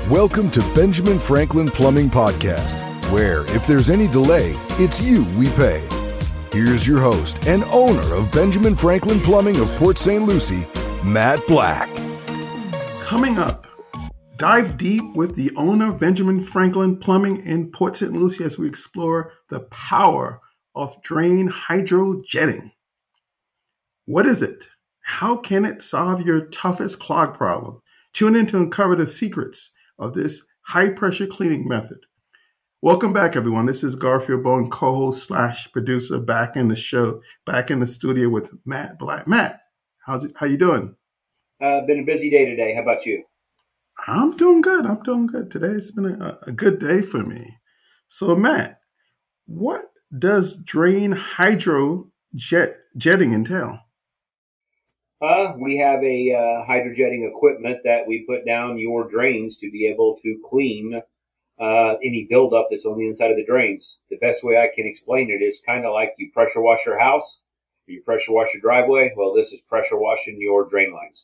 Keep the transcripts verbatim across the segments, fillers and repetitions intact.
Welcome to Benjamin Franklin Plumbing Podcast, where if there's any delay, it's you we pay. Here's your host and owner of Benjamin Franklin Plumbing of Port Saint Lucie, Matt Black. Coming up, dive deep with the owner of Benjamin Franklin Plumbing in Port Saint Lucie as we explore the power of drain hydrojetting. What is it? How can it solve your toughest clog problem? Tune in to uncover the secrets of this high-pressure cleaning method. Welcome back, everyone. This is Garfield Bowen, co-host slash producer, back in the show, back in the studio with Matt Black. Matt, how's it? How you doing? Uh, been a busy day today. How about you? I'm doing good. I'm doing good. Today it's been a, a good day for me. So, Matt, what does drain hydrojet jetting entail? Uh, we have a uh, hydrojetting equipment that we put down your drains to be able to clean uh, any buildup that's on the inside of the drains. The best way I can explain it is kind of like you pressure wash your house, or you pressure wash your driveway. Well, this is pressure washing your drain lines.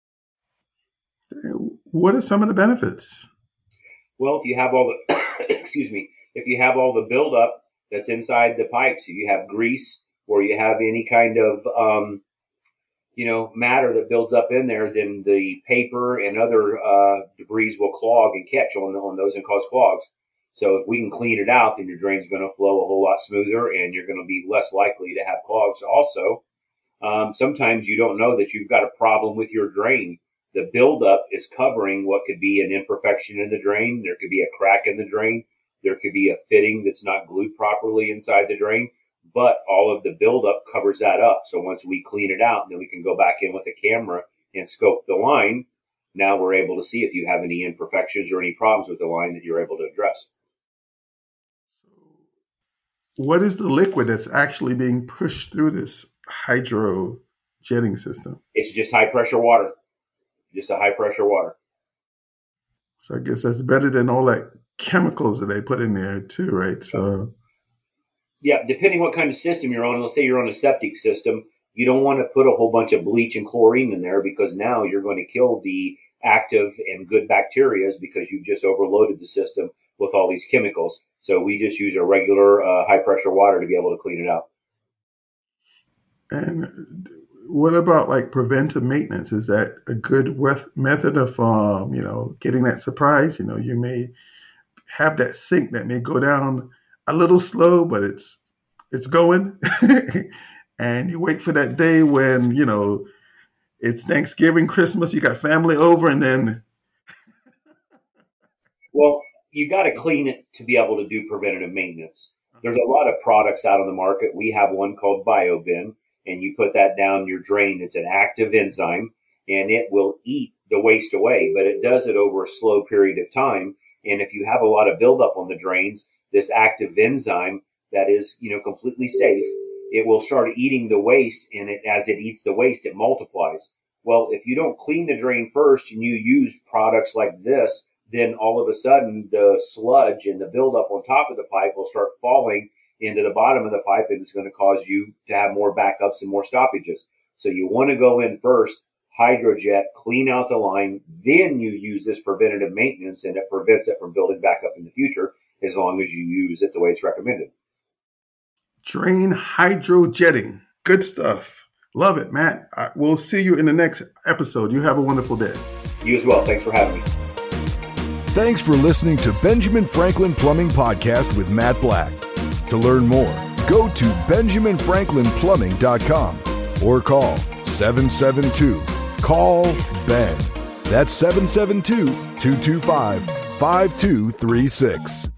What are some of the benefits? Well, if you have all the, excuse me, if you have all the buildup that's inside the pipes, if you have grease or you have any kind of, um, you know, matter that builds up in there, then the paper and other uh, debris will clog and catch on, on those and cause clogs. So if we can clean it out, then your drain's going to flow a whole lot smoother and you're going to be less likely to have clogs. Also, um, sometimes you don't know that you've got a problem with your drain. The buildup is covering what could be an imperfection in the drain. There could be a crack in the drain. There could be a fitting that's not glued properly inside the drain. But all of the buildup covers that up. So once we clean it out, then we can go back in with a camera and scope the line. Now we're able to see if you have any imperfections or any problems with the line that you're able to address. What is the liquid that's actually being pushed through this hydrojetting system? It's just high pressure water. Just a high pressure water. So I guess that's better than all that chemicals that they put in there too, right? So yeah, depending what kind of system you're on. Let's say you're on a septic system, you don't want to put a whole bunch of bleach and chlorine in there because now you're going to kill the active and good bacteria because you've just overloaded the system with all these chemicals. So we just use a regular uh, high pressure water to be able to clean it out. And what about like preventive maintenance? Is that a good method of, um, you know, getting that surprise? You know, you may have that sink that may go down a little slow, but it's it's going. And you wait for that day when, you know, it's Thanksgiving, Christmas, you got family over, and then. Well, you got to clean it to be able to do preventative maintenance. There's a lot of products out on the market. We have one called BioBin. And you put that down your drain. It's an active enzyme, and it will eat the waste away, but it does it over a slow period of time. And if you have a lot of buildup on the drains, this active enzyme that is, you know, completely safe, it will start eating the waste, and it, as it eats the waste, it multiplies. Well, if you don't clean the drain first and you use products like this, then all of a sudden the sludge and the buildup on top of the pipe will start falling into the bottom of the pipe, and it's going to cause you to have more backups and more stoppages. So you want to go in first, hydrojet, clean out the line, then you use this preventative maintenance, and it prevents it from building back up in the future as long as you use it the way it's recommended. Drain hydrojetting. Good stuff. Love it, Matt. Right, we'll see you in the next episode. You have a wonderful day. You as well. Thanks for having me. Thanks for listening to Benjamin Franklin Plumbing Podcast with Matt Black. To learn more, go to benjamin franklin plumbing dot com or call seven seven two, call Ben. That's seven seven two, two two five, five two three six.